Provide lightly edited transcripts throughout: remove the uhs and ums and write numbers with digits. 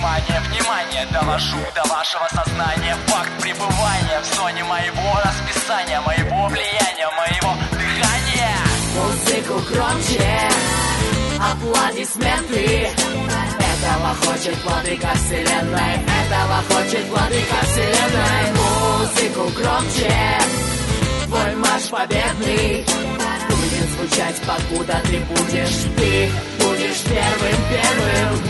Внимание, внимание, довожу до вашего сознания факт пребывания в зоне моего расписания, моего влияния, моего дыхания. Музыку громче, аплодисменты. Этого хочет владыка вселенной, этого хочет владыка вселенной. Музыку громче, твой марш победный будет звучать, покуда ты будешь первым.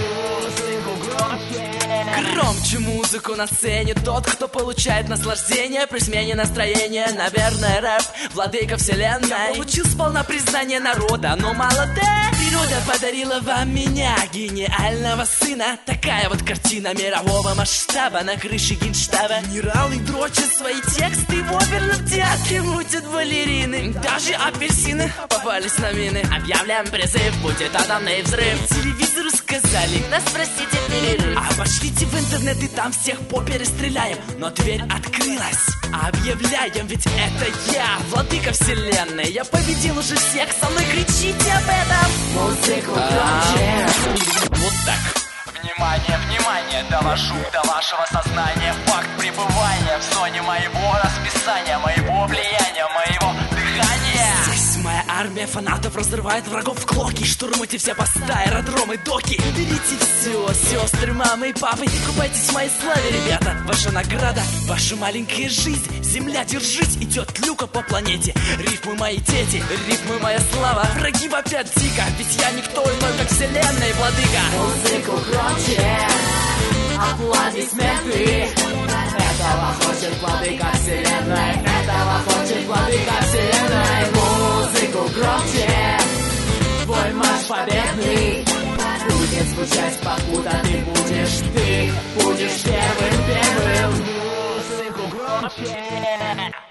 Громче музыку на сцене тот, кто получает наслаждение при смене настроения. Наверное, рэп, владыка вселенной. Я получил сполна признание народа, но мало природа подарила вам меня, гениального сына. Такая вот картина мирового масштаба на крыше генштаба. Генералы дрочат свои тексты в оперном театре, мутят балерины. Даже апельсины попались на мины. Объявляем призыв, будет атомный взрыв. Телевизору сказали, нас простите перерыв. А пошлите в интернет и там всех поперестреляем. Но дверь открылась, объявляем, ведь это я, владыка вселенной. Я победил уже всех, со мной кричите об этом. Музыку громче. Вот так. Внимание, внимание, довожу до вашего сознания факт пребывания в зоне моего расписания, моего влияния, моего дыхания. Здесь моя армия фанатов разрывает врагов в клоки. Штурмуйте все посты, аэродромы, доки. Берите все, сестры, мамы и папы. Купайтесь в моей славе, ребята. Ваша награда, ваша маленькая жизнь. Земля, держись, идет люка по планете. Рифмы мои дети, рифмы моя слава. Враги вопят дико, ведь я никто иной, как вселенная владыка. Музыку громче, аплодисменты. Этого хочет владыка вселенной, этого хочет владыка вселенной. Музыку громче, твой марш победный будет звучать, покуда ты будешь первым. Музыку громче.